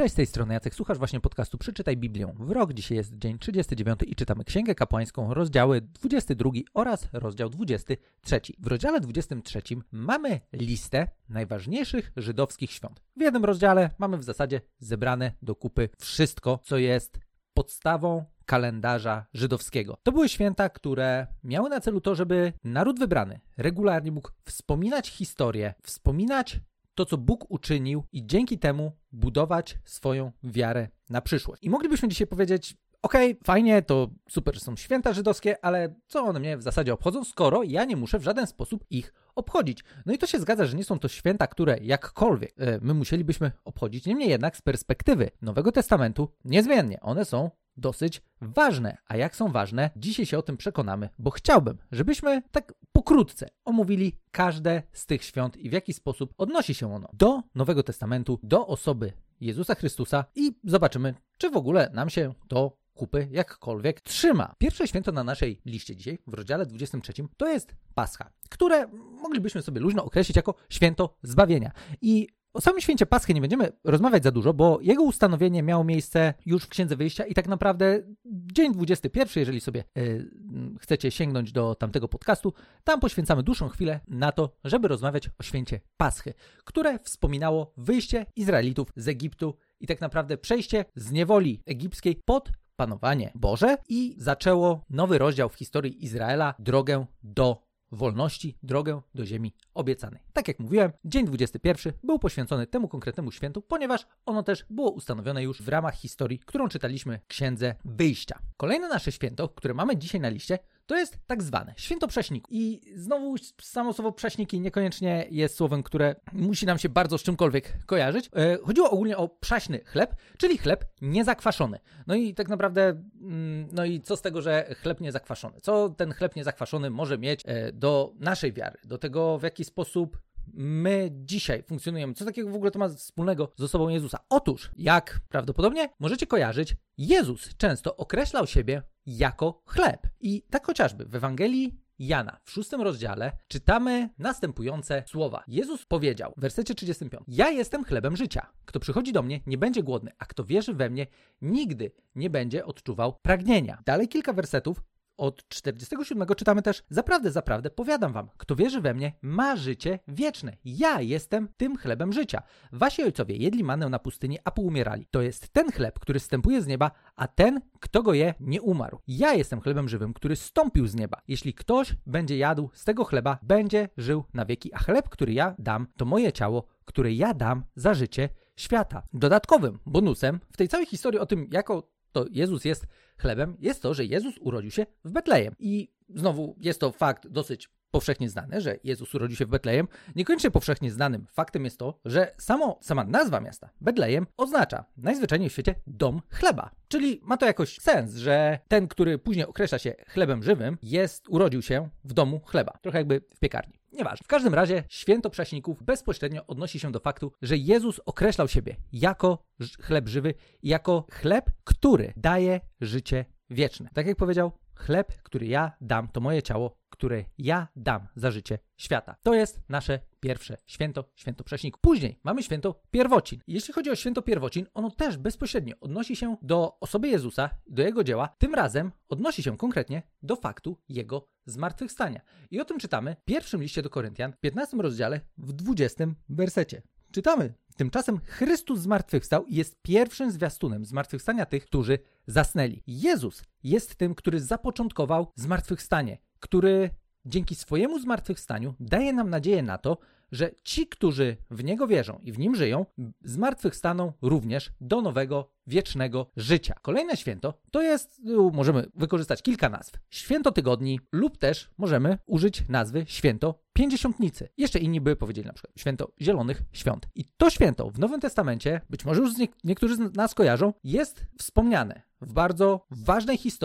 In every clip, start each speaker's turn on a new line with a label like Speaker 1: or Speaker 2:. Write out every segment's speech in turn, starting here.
Speaker 1: Cześć, z tej strony Jacek, słuchasz właśnie podcastu Przeczytaj Biblię w rok. Dzisiaj jest dzień 39 i czytamy Księgę Kapłańską, rozdziały 22 oraz rozdział 23. W rozdziale 23 mamy listę najważniejszych żydowskich świąt. W jednym rozdziale mamy w zasadzie zebrane do kupy wszystko, co jest podstawą kalendarza żydowskiego. To były święta, które miały na celu to, żeby naród wybrany regularnie mógł wspominać historię, wspominać to, co Bóg uczynił i dzięki temu budować swoją wiarę na przyszłość. I moglibyśmy dzisiaj powiedzieć, okej, fajnie, to super, że są święta żydowskie, ale co one mnie w zasadzie obchodzą, skoro ja nie muszę w żaden sposób ich obchodzić. No i to się zgadza, że nie są to święta, które jakkolwiek my musielibyśmy obchodzić. Niemniej jednak z perspektywy Nowego Testamentu niezmiennie one są dosyć ważne. A jak są ważne, dzisiaj się o tym przekonamy, bo chciałbym, żebyśmy tak pokrótce omówili każde z tych świąt i w jaki sposób odnosi się ono do Nowego Testamentu, do osoby Jezusa Chrystusa i zobaczymy, czy w ogóle nam się to kupy jakkolwiek trzyma. Pierwsze święto na naszej liście dzisiaj, w rozdziale 23, to jest Pascha, które moglibyśmy sobie luźno określić jako święto zbawienia. I o samym święcie Paschy nie będziemy rozmawiać za dużo, bo jego ustanowienie miało miejsce już w Księdze Wyjścia i tak naprawdę dzień 21, jeżeli sobie chcecie sięgnąć do tamtego podcastu, tam poświęcamy dłuższą chwilę na to, żeby rozmawiać o święcie Paschy, które wspominało wyjście Izraelitów z Egiptu i tak naprawdę przejście z niewoli egipskiej pod panowanie Boże i zaczęło nowy rozdział w historii Izraela, drogę do wolności, drogę do ziemi obiecanej. Tak jak mówiłem, dzień 21 był poświęcony temu konkretnemu świętu, ponieważ ono też było ustanowione już w ramach historii, którą czytaliśmy w Księdze Wyjścia. Kolejne nasze święto, które mamy dzisiaj na liście, to jest tak zwane święto prześników. I znowu samo słowo prześniki niekoniecznie jest słowem, które musi nam się bardzo z czymkolwiek kojarzyć. Chodziło ogólnie o przaśny chleb, czyli chleb niezakwaszony. No i tak naprawdę, no i co z tego, że chleb niezakwaszony? Co ten chleb niezakwaszony może mieć do naszej wiary, do tego, w jaki sposób my dzisiaj funkcjonujemy? Co takiego w ogóle to ma wspólnego z osobą Jezusa? Otóż, jak prawdopodobnie możecie kojarzyć, Jezus często określał siebie jako chleb. I tak chociażby w Ewangelii Jana w 6 rozdziale czytamy następujące słowa. Jezus powiedział w wersecie 35: Ja jestem chlebem życia. Kto przychodzi do mnie, nie będzie głodny, a kto wierzy we mnie, nigdy nie będzie odczuwał pragnienia. Dalej kilka wersetów. Od 47 czytamy też: Zaprawdę, zaprawdę, powiadam wam, kto wierzy we mnie, ma życie wieczne. Ja jestem tym chlebem życia. Wasi ojcowie jedli manę na pustyni, a poumierali. To jest ten chleb, który zstępuje z nieba, a ten, kto go je, nie umarł. Ja jestem chlebem żywym, który zstąpił z nieba. Jeśli ktoś będzie jadł z tego chleba, będzie żył na wieki, a chleb, który ja dam, to moje ciało, które ja dam za życie świata. Dodatkowym bonusem w tej całej historii o tym, jako to Jezus jest chlebem, jest to, że Jezus urodził się w Betlejem. I znowu jest to fakt dosyć powszechnie znany, że Jezus urodził się w Betlejem. Niekoniecznie powszechnie znanym faktem jest to, że sama nazwa miasta Betlejem oznacza najzwyczajniej w świecie dom chleba. Czyli ma to jakoś sens, że ten, który później określa się chlebem żywym, urodził się w domu chleba. Trochę jakby w piekarni. Nieważne. W każdym razie święto prześników bezpośrednio odnosi się do faktu, że Jezus określał siebie jako chleb żywy, jako chleb, który daje życie wieczne. Tak jak powiedział, chleb, który ja dam, to moje ciało, które ja dam za życie świata. To jest nasze pierwsze święto, święto prześników. Później mamy święto pierwocin. Jeśli chodzi o święto pierwocin, ono też bezpośrednio odnosi się do osoby Jezusa, do Jego dzieła. Tym razem odnosi się konkretnie do faktu Jego zmartwychwstania. I o tym czytamy w pierwszym liście do Koryntian, w 15 rozdziale, w 20 wersecie. Czytamy: Tymczasem Chrystus zmartwychwstał i jest pierwszym zwiastunem zmartwychwstania tych, którzy zasnęli. Jezus jest tym, który zapoczątkował zmartwychwstanie, który dzięki swojemu zmartwychwstaniu daje nam nadzieję na to, że ci, którzy w Niego wierzą i w Nim żyją, zmartwychwstaną również do nowego, wiecznego życia. Kolejne święto to jest, możemy wykorzystać kilka nazw. Święto Tygodni lub też możemy użyć nazwy Święto Pięćdziesiątnicy. Jeszcze inni by powiedzieli na przykład Święto Zielonych Świąt. I to święto w Nowym Testamencie, być może już niektórzy z nas kojarzą, jest wspomniane w bardzo ważnej historii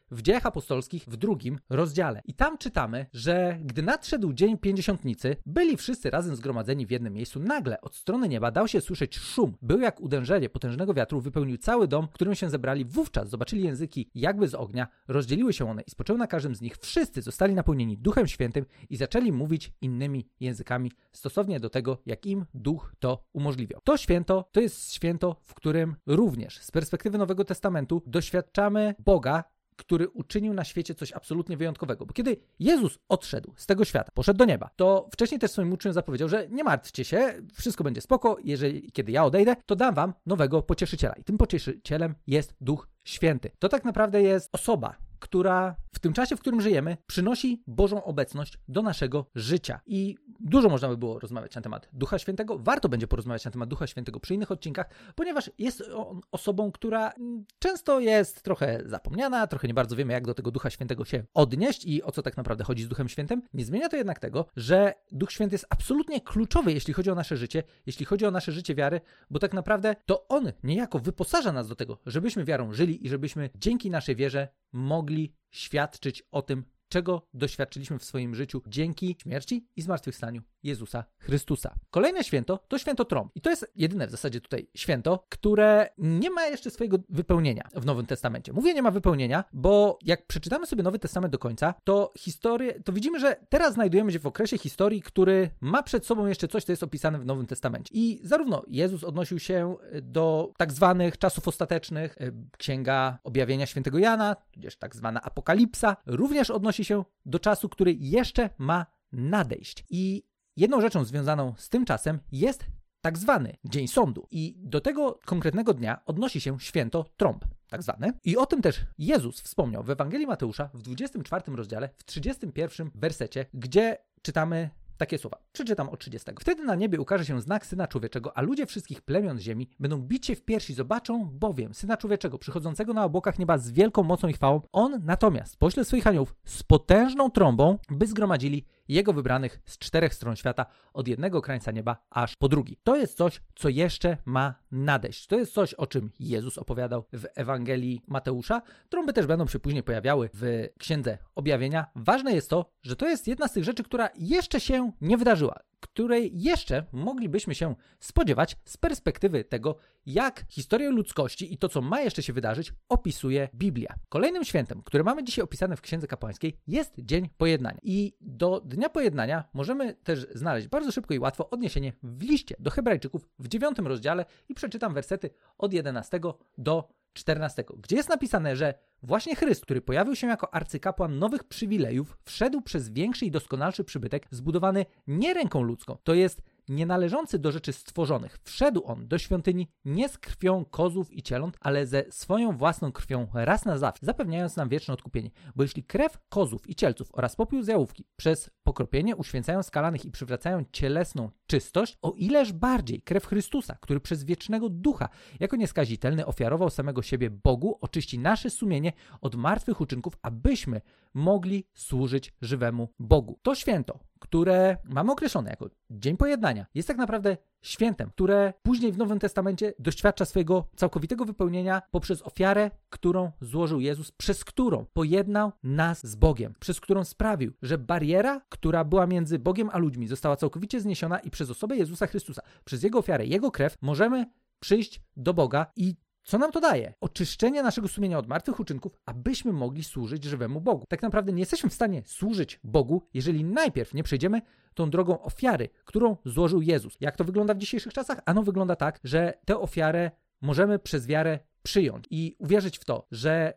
Speaker 1: w Dziejach Apostolskich w 2 rozdziale. I tam czytamy, że gdy nadszedł dzień Pięćdziesiątnicy, byli wszyscy razem zgromadzeni w jednym miejscu. Nagle od strony nieba dał się słyszeć szum. Był jak uderzenie potężnego wiatru, wypełnił cały dom, w którym się zebrali. Wówczas zobaczyli języki jakby z ognia, rozdzieliły się one i spoczęły na każdym z nich. Wszyscy zostali napełnieni Duchem Świętym i zaczęli mówić innymi językami stosownie do tego, jak im Duch to umożliwiał. To święto to jest święto, w którym również z perspektywy Nowego Testamentu doświadczamy Boga, który uczynił na świecie coś absolutnie wyjątkowego. Bo kiedy Jezus odszedł z tego świata, poszedł do nieba, to wcześniej też swoim uczniom zapowiedział, że nie martwcie się, wszystko będzie spoko, kiedy ja odejdę, to dam wam nowego pocieszyciela. I tym pocieszycielem jest Duch Święty. To tak naprawdę jest osoba, która w tym czasie, w którym żyjemy, przynosi Bożą obecność do naszego życia. I dużo można by było rozmawiać na temat Ducha Świętego. Warto będzie porozmawiać na temat Ducha Świętego przy innych odcinkach, ponieważ jest on osobą, która często jest trochę zapomniana, trochę nie bardzo wiemy, jak do tego Ducha Świętego się odnieść i o co tak naprawdę chodzi z Duchem Świętym. Nie zmienia to jednak tego, że Duch Święty jest absolutnie kluczowy, jeśli chodzi o nasze życie, jeśli chodzi o nasze życie wiary, bo tak naprawdę to On niejako wyposaża nas do tego, żebyśmy wiarą żyli i żebyśmy dzięki naszej wierze mogli świadczyć o tym, czego doświadczyliśmy w swoim życiu dzięki śmierci i zmartwychwstaniu Jezusa Chrystusa. Kolejne święto to święto trąb. I to jest jedyne w zasadzie tutaj święto, które nie ma jeszcze swojego wypełnienia w Nowym Testamencie. Mówię, nie ma wypełnienia, bo jak przeczytamy sobie Nowy Testament do końca, to widzimy, że teraz znajdujemy się w okresie historii, który ma przed sobą jeszcze coś, co jest opisane w Nowym Testamencie. I zarówno Jezus odnosił się do tak zwanych czasów ostatecznych, Księga Objawienia Świętego Jana, tudzież tak zwana Apokalipsa, również odnosi się do czasu, który jeszcze ma nadejść. I jedną rzeczą związaną z tym czasem jest tak zwany Dzień Sądu. I do tego konkretnego dnia odnosi się święto trąb, tak zwane. I o tym też Jezus wspomniał w Ewangelii Mateusza w 24 rozdziale, w 31 wersecie, gdzie czytamy takie słowa. Przeczytam od 30. Wtedy na niebie ukaże się znak Syna Człowieczego, a ludzie wszystkich plemion ziemi będą bić się w piersi, zobaczą bowiem Syna Człowieczego przychodzącego na obłokach nieba z wielką mocą i chwałą. On natomiast pośle swoich aniołów z potężną trąbą, by zgromadzili Jego wybranych z 4 stron świata, od jednego krańca nieba aż po drugi. To jest coś, co jeszcze ma nadejść. To jest coś, o czym Jezus opowiadał w Ewangelii Mateusza. Trąby też będą się później pojawiały w Księdze Objawienia. Ważne jest to, że to jest jedna z tych rzeczy, która jeszcze się nie wydarzyła, której jeszcze moglibyśmy się spodziewać z perspektywy tego, jak historię ludzkości i to, co ma jeszcze się wydarzyć, opisuje Biblia. Kolejnym świętem, które mamy dzisiaj opisane w Księdze Kapłańskiej, jest Dzień Pojednania. I do Dnia Pojednania możemy też znaleźć bardzo szybko i łatwo odniesienie w liście do Hebrajczyków w 9 rozdziale i przeczytam wersety od 11 do 14, gdzie jest napisane, że właśnie Chrystus, który pojawił się jako arcykapłan nowych przywilejów, wszedł przez większy i doskonalszy przybytek zbudowany nie ręką ludzką, to jest nie należący do rzeczy stworzonych. Wszedł on do świątyni nie z krwią kozłów i cieląt, ale ze swoją własną krwią raz na zawsze, zapewniając nam wieczne odkupienie. Bo jeśli krew kozłów i cielców oraz popiół z jałówki przez pokropienie uświęcają skalanych i przywracają cielesną czystość, o ileż bardziej krew Chrystusa, który przez wiecznego Ducha jako nieskazitelny ofiarował samego siebie Bogu, oczyści nasze sumienie od martwych uczynków, abyśmy mogli służyć żywemu Bogu. To święto, które mamy określone jako Dzień Pojednania, jest tak naprawdę świętem, które później w Nowym Testamencie doświadcza swojego całkowitego wypełnienia poprzez ofiarę, którą złożył Jezus, przez którą pojednał nas z Bogiem, przez którą sprawił, że bariera, która była między Bogiem a ludźmi, została całkowicie zniesiona i przez osobę Jezusa Chrystusa, przez Jego ofiarę, Jego krew, możemy przyjść do Boga i co nam to daje? Oczyszczenie naszego sumienia od martwych uczynków, abyśmy mogli służyć żywemu Bogu. Tak naprawdę nie jesteśmy w stanie służyć Bogu, jeżeli najpierw nie przejdziemy tą drogą ofiary, którą złożył Jezus. Jak to wygląda w dzisiejszych czasach? Ano wygląda tak, że tę ofiarę możemy przez wiarę przyjąć i uwierzyć w to, że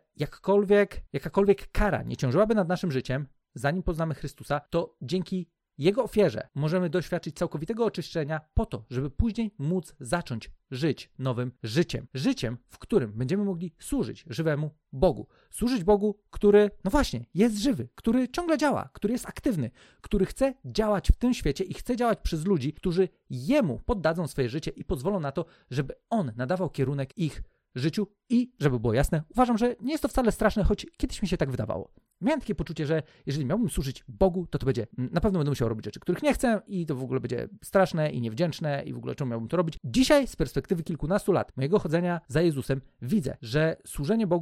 Speaker 1: jakakolwiek kara nie ciążyłaby nad naszym życiem, zanim poznamy Chrystusa, to dzięki Jego ofierze możemy doświadczyć całkowitego oczyszczenia po to, żeby później móc zacząć żyć nowym życiem. Życiem, w którym będziemy mogli służyć żywemu Bogu. Służyć Bogu, który, no właśnie, jest żywy, który ciągle działa, który jest aktywny, który chce działać w tym świecie i chce działać przez ludzi, którzy Jemu poddadzą swoje życie i pozwolą na to, żeby On nadawał kierunek ich życiu i, żeby było jasne, uważam, że nie jest to wcale straszne, choć kiedyś mi się tak wydawało. Miałem takie poczucie, że jeżeli miałbym służyć Bogu, to będzie, na pewno będę musiał robić rzeczy, których nie chcę i to w ogóle będzie straszne i niewdzięczne i w ogóle czemu miałbym to robić. Dzisiaj z perspektywy kilkunastu lat mojego chodzenia za Jezusem widzę, że służenie Bogu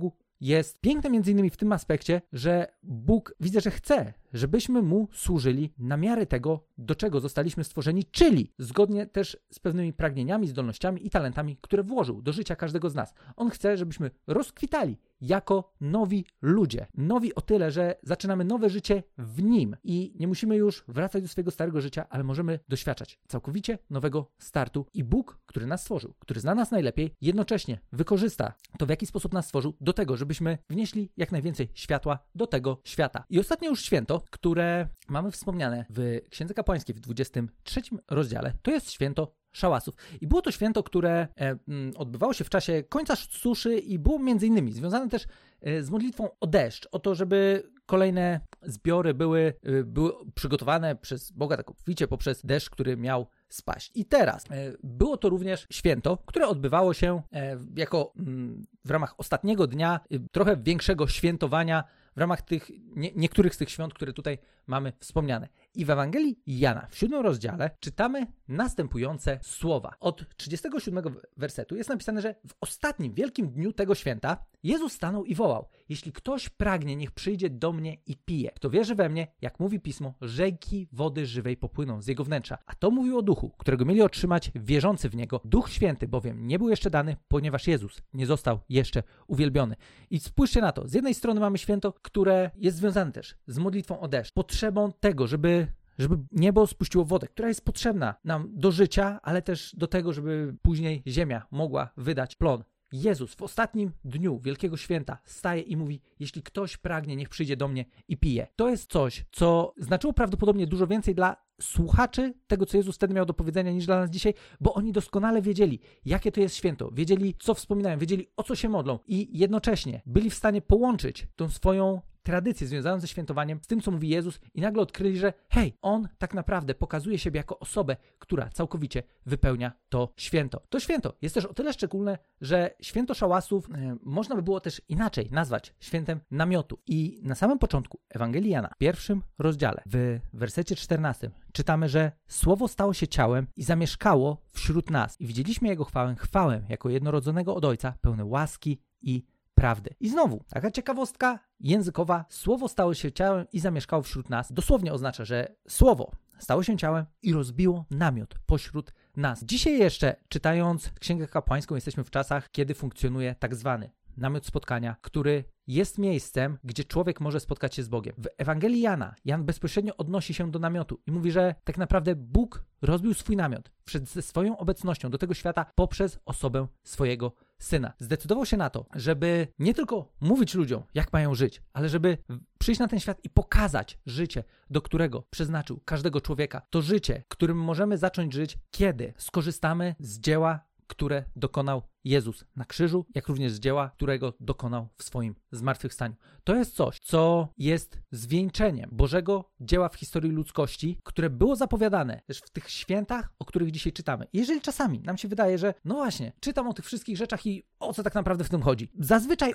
Speaker 1: jest piękne między innymi w tym aspekcie, że Bóg widzę, że chce, żebyśmy Mu służyli na miarę tego, do czego zostaliśmy stworzeni, czyli zgodnie też z pewnymi pragnieniami, zdolnościami i talentami, które włożył do życia każdego z nas. On chce, żebyśmy rozkwitali jako nowi ludzie. Nowi o tyle, że zaczynamy nowe życie w Nim i nie musimy już wracać do swojego starego życia, ale możemy doświadczać całkowicie nowego startu i Bóg, który nas stworzył, który zna nas najlepiej, jednocześnie wykorzysta to, w jaki sposób nas stworzył, do tego, żebyśmy wnieśli jak najwięcej światła do tego świata. I ostatnie już święto, które mamy wspomniane w Księdze Kapłańskiej w 23 rozdziale, to jest święto szałasów. I było to święto, które odbywało się w czasie końca suszy i było między innymi związane też z modlitwą o deszcz, o to, żeby kolejne zbiory były przygotowane przez Boga tak obficie poprzez deszcz, który miał spaść. I teraz było to również święto, które odbywało się jako w ramach ostatniego dnia trochę większego świętowania w ramach tych niektórych z tych świąt, które tutaj mamy wspomniane. I w Ewangelii Jana w 7 rozdziale czytamy następujące słowa. Od 37 wersetu jest napisane, że w ostatnim wielkim dniu tego święta Jezus stanął i wołał: jeśli ktoś pragnie, niech przyjdzie do mnie i pije. Kto wierzy we mnie, jak mówi Pismo, rzeki wody żywej popłyną z jego wnętrza. A to mówił o Duchu, którego mieli otrzymać wierzący w Niego. Duch Święty bowiem nie był jeszcze dany, ponieważ Jezus nie został jeszcze uwielbiony. I spójrzcie na to. Z jednej strony mamy święto, które jest związane też z modlitwą o deszcz, potrzebą tego, żeby niebo spuściło wodę, która jest potrzebna nam do życia, ale też do tego, żeby później ziemia mogła wydać plon. Jezus w ostatnim dniu Wielkiego Święta staje i mówi: jeśli ktoś pragnie, niech przyjdzie do mnie i pije. To jest coś, co znaczyło prawdopodobnie dużo więcej dla słuchaczy tego, co Jezus wtedy miał do powiedzenia, niż dla nas dzisiaj, bo oni doskonale wiedzieli, jakie to jest święto, wiedzieli, co wspominają, wiedzieli, o co się modlą i jednocześnie byli w stanie połączyć tą swoją tradycję związaną ze świętowaniem z tym, co mówi Jezus i nagle odkryli, że hej, On tak naprawdę pokazuje siebie jako osobę, która całkowicie wypełnia to święto. To święto jest też o tyle szczególne, że święto szałasów można by było też inaczej nazwać świętem namiotu. I na samym początku Ewangelii Jana, w 1 rozdziale, w wersecie 14 czytamy, że Słowo stało się ciałem i zamieszkało wśród nas i widzieliśmy Jego chwałę jako jednorodzonego od Ojca, pełne łaski i prawdy. I znowu, taka ciekawostka językowa, Słowo stało się ciałem i zamieszkało wśród nas. Dosłownie oznacza, że Słowo stało się ciałem i rozbiło namiot pośród nas. Dzisiaj jeszcze, czytając Księgę Kapłańską, jesteśmy w czasach, kiedy funkcjonuje tak zwany namiot spotkania, który jest miejscem, gdzie człowiek może spotkać się z Bogiem. W Ewangelii Jana, Jan bezpośrednio odnosi się do namiotu i mówi, że tak naprawdę Bóg rozbił swój namiot, wszedł ze swoją obecnością do tego świata poprzez osobę swojego Syna. Zdecydował się na to, żeby nie tylko mówić ludziom, jak mają żyć, ale żeby przyjść na ten świat i pokazać życie, do którego przeznaczył każdego człowieka. To życie, którym możemy zacząć żyć, kiedy skorzystamy z dzieła, które dokonał Jezus na krzyżu, jak również z dzieła, którego dokonał w swoim zmartwychwstaniu. To jest coś, co jest zwieńczeniem Bożego dzieła w historii ludzkości, które było zapowiadane też w tych świętach, o których dzisiaj czytamy. Jeżeli czasami nam się wydaje, że no właśnie, czytam o tych wszystkich rzeczach i o co tak naprawdę w tym chodzi? Zazwyczaj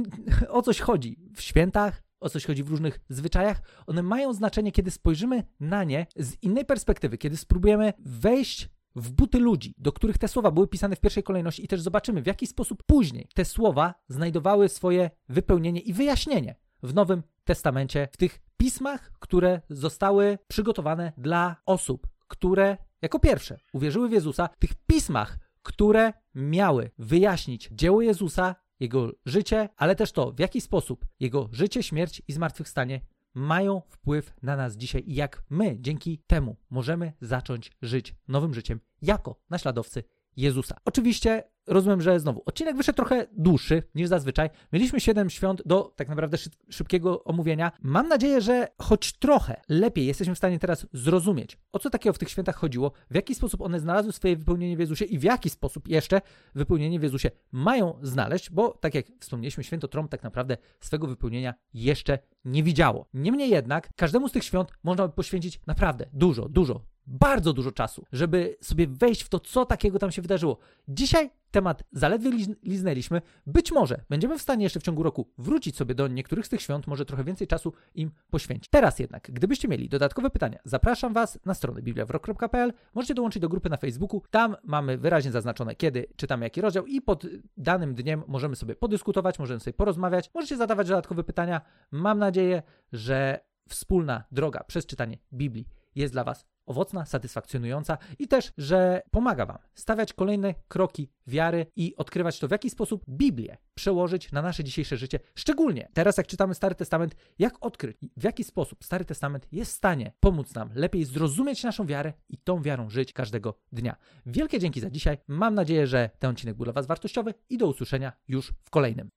Speaker 1: o coś chodzi w świętach, o coś chodzi w różnych zwyczajach. One mają znaczenie, kiedy spojrzymy na nie z innej perspektywy, kiedy spróbujemy wejść w buty ludzi, do których te słowa były pisane w pierwszej kolejności i też zobaczymy, w jaki sposób później te słowa znajdowały swoje wypełnienie i wyjaśnienie w Nowym Testamencie, w tych pismach, które zostały przygotowane dla osób, które jako pierwsze uwierzyły w Jezusa, w tych pismach, które miały wyjaśnić dzieło Jezusa, Jego życie, ale też to, w jaki sposób Jego życie, śmierć i zmartwychwstanie mają wpływ na nas dzisiaj i jak my dzięki temu możemy zacząć żyć nowym życiem jako naśladowcy Jezusa. Oczywiście rozumiem, że znowu odcinek wyszedł trochę dłuższy niż zazwyczaj. Mieliśmy 7 świąt do tak naprawdę szybkiego omówienia. Mam nadzieję, że choć trochę lepiej jesteśmy w stanie teraz zrozumieć, o co takiego w tych świętach chodziło, w jaki sposób one znalazły swoje wypełnienie w Jezusie i w jaki sposób jeszcze wypełnienie w Jezusie mają znaleźć, bo tak jak wspomnieliśmy, święto Trąb tak naprawdę swego wypełnienia jeszcze nie widziało. Niemniej jednak każdemu z tych świąt można by poświęcić naprawdę dużo bardzo dużo czasu, żeby sobie wejść w to, co takiego tam się wydarzyło. Dzisiaj temat zaledwie liznęliśmy. Być może będziemy w stanie jeszcze w ciągu roku wrócić sobie do niektórych z tych świąt, może trochę więcej czasu im poświęcić. Teraz jednak, gdybyście mieli dodatkowe pytania, zapraszam Was na stronę bibliawrok.pl. Możecie dołączyć do grupy na Facebooku. Tam mamy wyraźnie zaznaczone, kiedy czytamy jaki rozdział i pod danym dniem możemy sobie podyskutować, możemy sobie porozmawiać. Możecie zadawać dodatkowe pytania. Mam nadzieję, że wspólna droga przez czytanie Biblii jest dla Was owocna, satysfakcjonująca i też, że pomaga Wam stawiać kolejne kroki wiary i odkrywać to, w jaki sposób Biblię przełożyć na nasze dzisiejsze życie. Szczególnie teraz, jak czytamy Stary Testament, jak odkryć, w jaki sposób Stary Testament jest w stanie pomóc nam lepiej zrozumieć naszą wiarę i tą wiarą żyć każdego dnia. Wielkie dzięki za dzisiaj. Mam nadzieję, że ten odcinek był dla Was wartościowy i do usłyszenia już w kolejnym.